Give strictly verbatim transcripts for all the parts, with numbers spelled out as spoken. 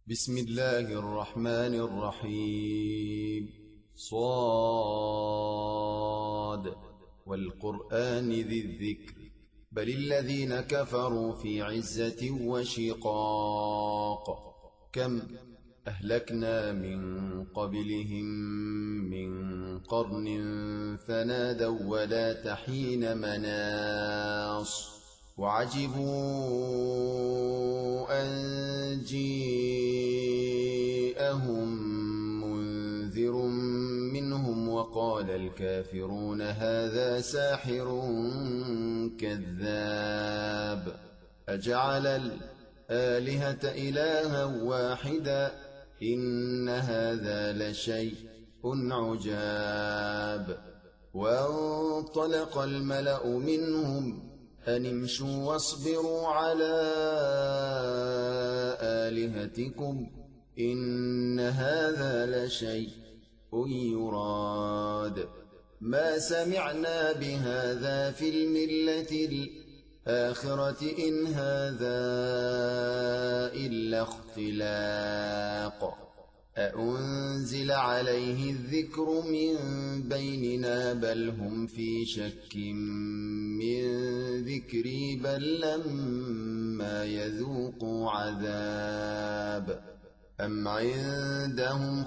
بسم الله الرحمن الرحيم. صاد والقرآن ذي الذكر بل الذين كفروا في عزة وشقاق. كم أهلكنا من قبلهم من قرن فنادوا ولا تحين مناص وعجبوا أن جيءهم منذر منهم وقال الكافرون هذا ساحر كذاب أجعل الآلهة إلها واحدا إن هذا لشيء عجاب. وانطلق الملأ منهم أن امشوا واصبروا على آلهتكم إن هذا لشيء يراد ما سمعنا بهذا في الملة الآخرة إن هذا إلا اختلاق أأنزل عليه الذكر من بيننا بل هم في شك من ذكري بل لما يذوقوا عذاب أم عندهم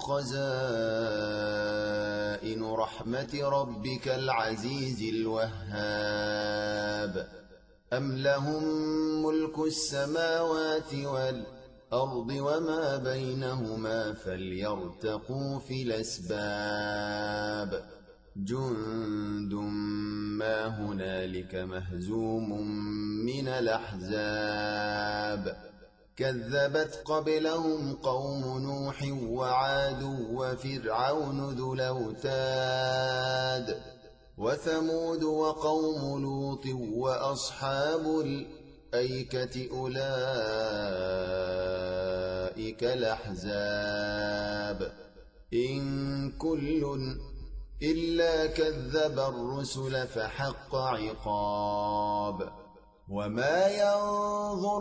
خزائن رحمة ربك العزيز الوهاب أم لهم ملك السماوات والأرض الأرض وما بينهما فليرتقوا في الأسباب جند ما هنالك مهزوم من الأحزاب كذبت قبلهم قوم نوح وعاد وفرعون ذو الأوتاد وثمود وقوم لوط وأصحاب الأيكة أولئك الأحزاب إن كل إلا كذب الرسل فحق عقاب وما ينظر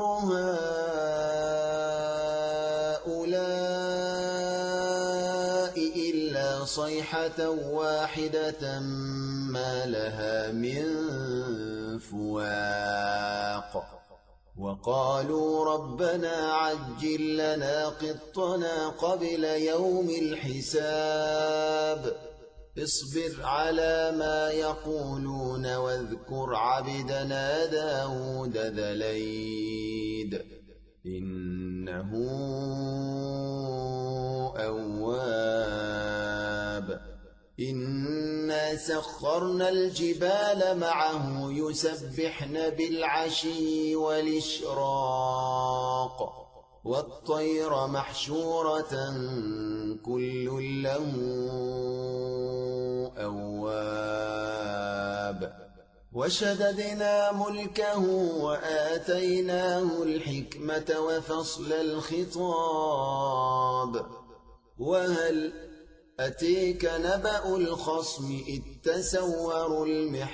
هؤلاء إلا صيحة واحدة ما لها من فواق وقالوا ربنا عجل لنا قطنا قبل يوم الحساب اصبر على ما يقولون واذكر عبدنا داود ذا الأيد إنه أواب إنا سخرنا الجبال معه يسبحن بالعشي والإشراق والطير محشورة كل له أواب وشددنا ملكه وآتيناه الحكمة وفصل الخطاب وهل أتيك نبأ الخصم إذ تسوروا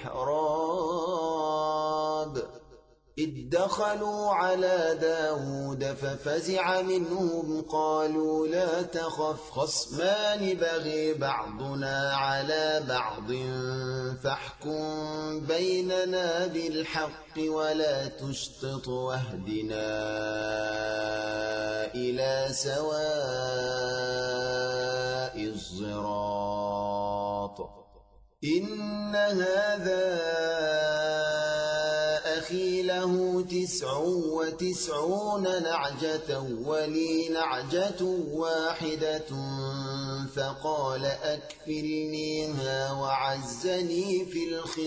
المحراب إذ دخلوا على داود ففزع منهم قالوا لا تخف خصمان بغي بعضنا على بعض فاحكم بيننا بالحق ولا تشطط واهدنا إلى سواء الصراط إن هذا أخي له تسع وتسعون نعجة ولي نعجة واحدة فقال أكفلنيها وعزني في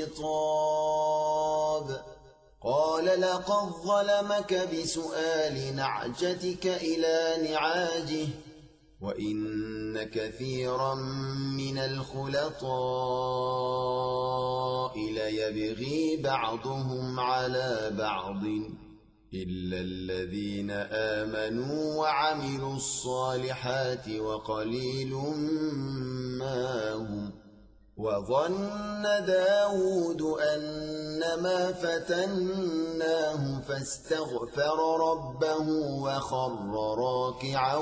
الخطاب قال لقد ظلمك بسؤال نعجتك إلى نعاجه وإن كثيرا من الخلطاء ليبغي بعضهم على بعض إلا الذين آمنوا وعملوا الصالحات وقليل ما هم وظن داود أنما فتناه فاستغفر ربه وخر راكعا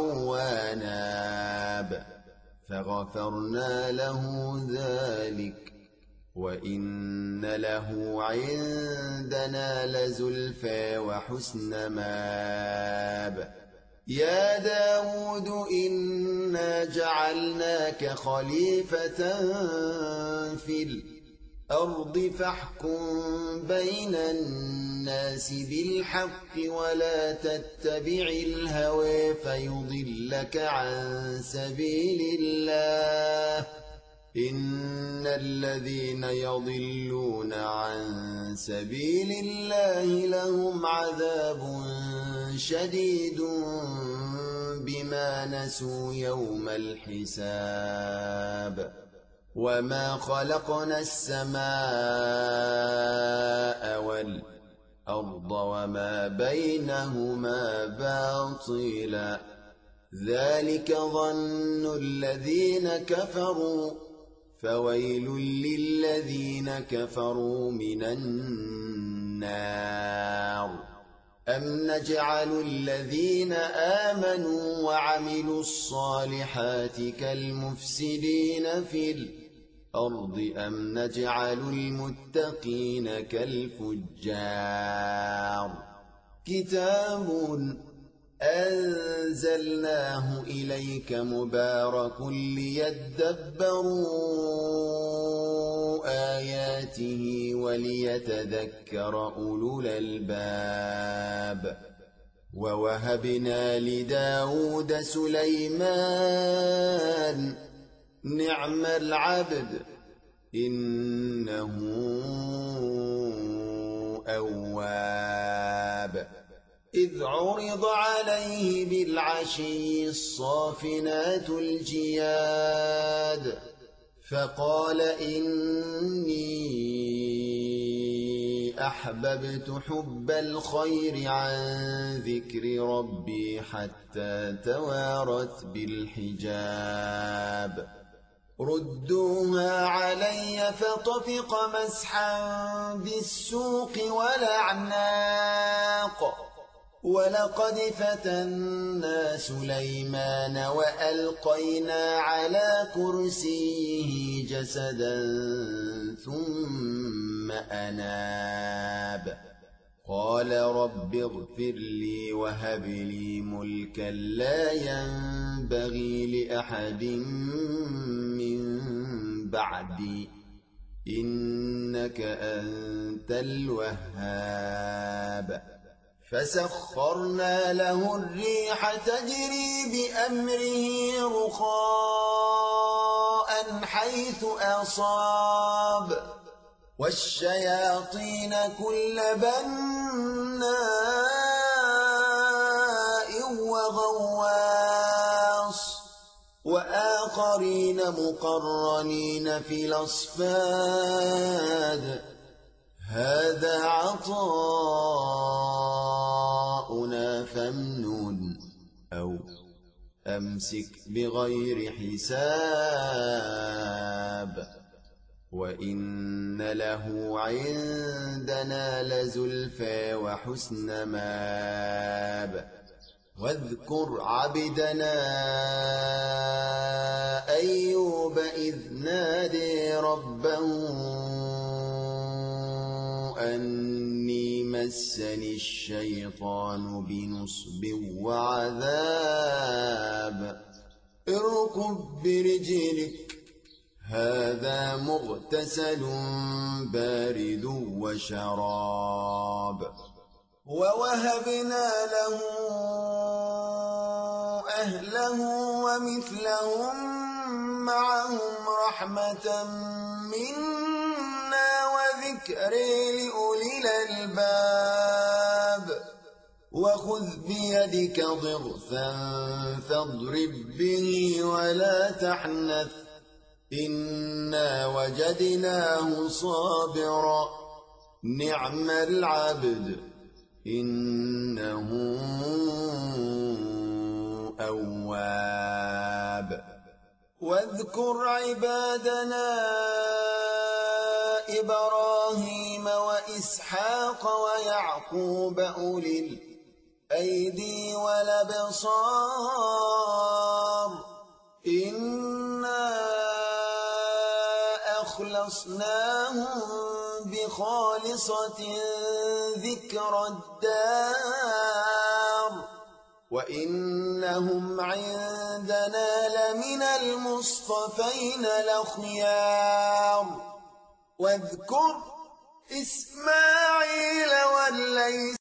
واناب فغفرنا له ذلك وإن له عندنا لزلفى وحسن ماب يا داود إنا جعلناك خليفة في الأرض فاحكم بين الناس بالحق ولا تتبع الهوى فيضلك عن سبيل الله إن الذين يضلون عن سبيل الله لهم عذاب شديد بما نسوا يوم الحساب وما خلقنا السماء والأرض وما بينهما باطلا ذلك ظن الذين كفروا فويل للذين كفروا من النار أم نجعل الذين آمنوا وعملوا الصالحات كالمفسدين في الأرض أم نجعل المتقين كالفجار كتاب أنزلناه إليك مبارك ليدبروا آياته وليتذكر أولو الألباب ووهبنا لداود سليمان نعم العبد إنه أواب إذ عرض عليه بالعشي الصافنات الجياد فقال إني أحببت حب الخير عن ذكر ربي حتى توارت بالحجاب ردوها علي فطفق مسحا بالسوق والأعناق ولقد فتنا سليمان وألقينا على كرسيه جسدا ثم أناب قال رب اغفر لي وهب لي ملكا لا ينبغي لأحد من بعدي إنك أنت الوهاب فسخرنا له الريح تجري بأمره رخاء حيث أصاب والشياطين كل بناء وغواص وآخرين مقرنين في الأصفاد هذا عطاؤنا فامنن أو أمسك بغير حساب وإن له عندنا لزلفى وحسن ماب واذكر عبدنا أيوب إذ نادي ربه أني مسني الشيطان بنصب وعذاب اركب برجلك هذا مغتسل بارد وشراب ووهبنا له أهله ومثلهم معهم رحمة منا وذكر لأولي الألباب وخذ بيدك ضغثا فاضرب به ولا تحنث إنا وجدناه صابرا نعم العبد إنه أواب واذكر عبادنا إبراهيم وإسحاق ويعقوب أولي الأيدي والأبصار إنا أخلصناهم بخالصة ذكر الدار وإنهم عندنا لمن المصطفين الأخيار واذكر إسماعيل والليث